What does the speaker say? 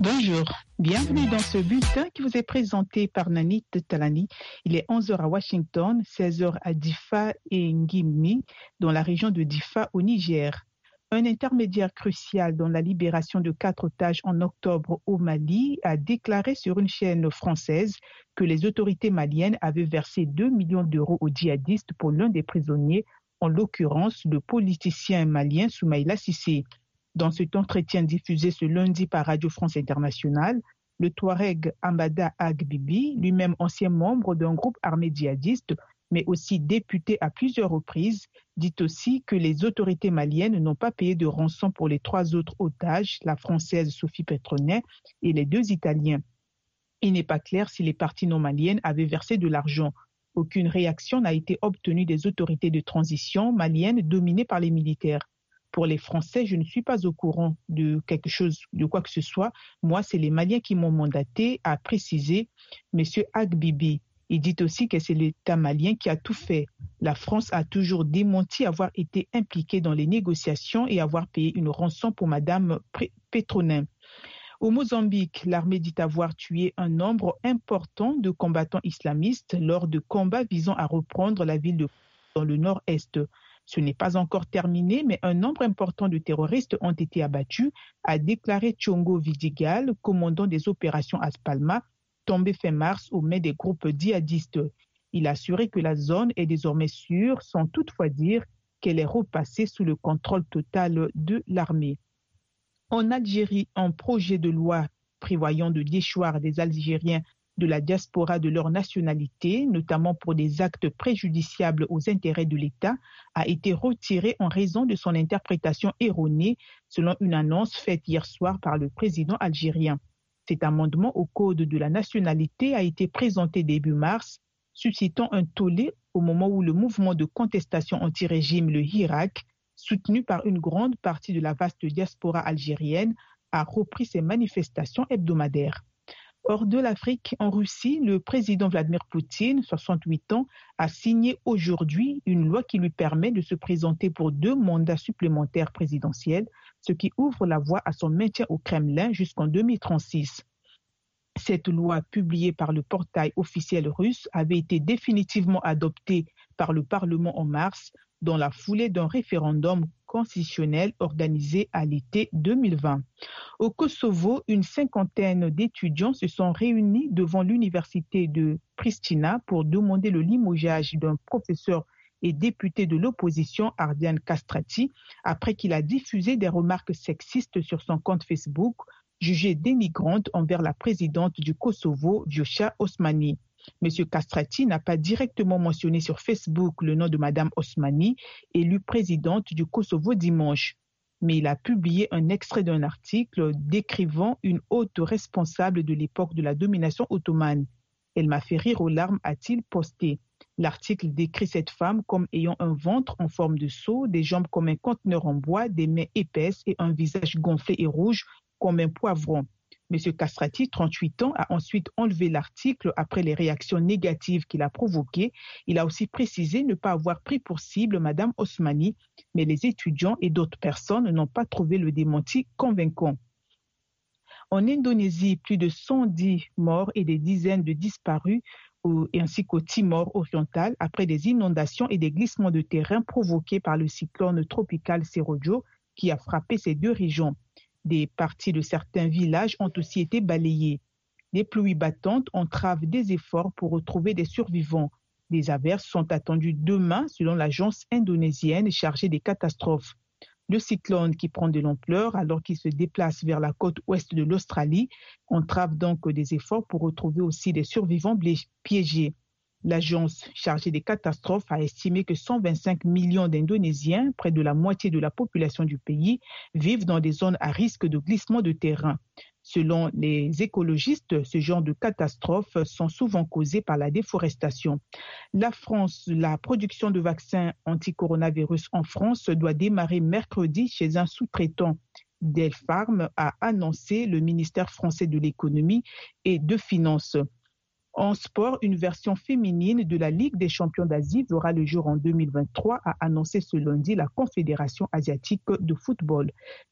Bonjour, bienvenue dans ce bulletin qui vous est présenté par Nanit Talani. Il est 11h à Washington, 16h à Diffa et Ngimi, dans la région de Diffa au Niger. Un intermédiaire crucial dans la libération de 4 otages en octobre au Mali a déclaré sur une chaîne française que les autorités maliennes avaient versé 2 millions d'euros aux djihadistes pour l'un des prisonniers, en l'occurrence le politicien malien Soumaïla Cissé. Dans cet entretien diffusé ce lundi par Radio France Internationale, le Touareg Ambada Agbibi, lui-même ancien membre d'un groupe armé djihadiste, mais aussi député à plusieurs reprises, dit aussi que les autorités maliennes n'ont pas payé de rançon pour les 3 autres otages, la française Sophie Petronet et les 2 Italiens. Il n'est pas clair si les parties non maliennes avaient versé de l'argent. Aucune réaction n'a été obtenue des autorités de transition maliennes dominées par les militaires. Pour les Français, je ne suis pas au courant de quelque chose, de quoi que ce soit. Moi, c'est les Maliens qui m'ont mandaté, a précisé M. Agbibi. Il dit aussi que c'est l'État malien qui a tout fait. La France a toujours démenti avoir été impliquée dans les négociations et avoir payé une rançon pour Mme Petronin. Au Mozambique, l'armée dit avoir tué un nombre important de combattants islamistes lors de combats visant à reprendre la ville de dans le nord-est. Ce n'est pas encore terminé, mais un nombre important de terroristes ont été abattus, a déclaré Thiongo Vidigal, commandant des opérations à Spalma, tombé fin mars aux mains des groupes djihadistes. Il a assuré que la zone est désormais sûre, sans toutefois dire qu'elle est repassée sous le contrôle total de l'armée. En Algérie, un projet de loi prévoyant de déchoir des Algériens de la diaspora de leur nationalité, notamment pour des actes préjudiciables aux intérêts de l'État, a été retiré en raison de son interprétation erronée, selon une annonce faite hier soir par le président algérien. Cet amendement au Code de la nationalité a été présenté début mars, suscitant un tollé au moment où le mouvement de contestation anti-régime, le Hirak, soutenu par une grande partie de la vaste diaspora algérienne, a repris ses manifestations hebdomadaires. Hors de l'Afrique, en Russie, le président Vladimir Poutine, 68 ans, a signé aujourd'hui une loi qui lui permet de se présenter pour 2 mandats supplémentaires présidentiels, ce qui ouvre la voie à son maintien au Kremlin jusqu'en 2036. Cette loi, publiée par le portail officiel russe, avait été définitivement adoptée par le Parlement en mars, dans la foulée d'un référendum constitutionnel organisé à l'été 2020. Au Kosovo, une 50aine d'étudiants se sont réunis devant l'université de Pristina pour demander le limogeage d'un professeur et député de l'opposition, Ardian Kastrati, après qu'il a diffusé des remarques sexistes sur son compte Facebook, jugées dénigrantes envers la présidente du Kosovo, Vjosa Osmani. M. Kastrati n'a pas directement mentionné sur Facebook le nom de Mme Osmani, élue présidente du Kosovo dimanche. Mais il a publié un extrait d'un article décrivant une haute responsable de l'époque de la domination ottomane. Elle m'a fait rire aux larmes, a-t-il posté. L'article décrit cette femme comme ayant un ventre en forme de seau, des jambes comme un conteneur en bois, des mains épaisses et un visage gonflé et rouge comme un poivron. M. Kastrati, 38 ans, a ensuite enlevé l'article après les réactions négatives qu'il a provoquées. Il a aussi précisé ne pas avoir pris pour cible Mme Osmani, mais les étudiants et d'autres personnes n'ont pas trouvé le démenti convaincant. En Indonésie, plus de 110 morts et des dizaines de disparus, ainsi qu'au Timor oriental, après des inondations et des glissements de terrain provoqués par le cyclone tropical Serojo qui a frappé ces 2 régions. Des parties de certains villages ont aussi été balayées. Les pluies battantes entravent des efforts pour retrouver des survivants. Des averses sont attendues demain selon l'agence indonésienne chargée des catastrophes. Le cyclone qui prend de l'ampleur alors qu'il se déplace vers la côte ouest de l'Australie entrave donc des efforts pour retrouver aussi des survivants piégés. L'agence chargée des catastrophes a estimé que 125 millions d'Indonésiens, près de la moitié de la population du pays, vivent dans des zones à risque de glissement de terrain. Selon les écologistes, ce genre de catastrophes sont souvent causées par la déforestation. La production de vaccins anti-coronavirus en France doit démarrer mercredi chez un sous-traitant. Delpharm a annoncé le ministère français de l'économie et de finances. En sport, une version féminine de la Ligue des champions d'Asie verra le jour en 2023, a annoncé ce lundi la Confédération asiatique de football.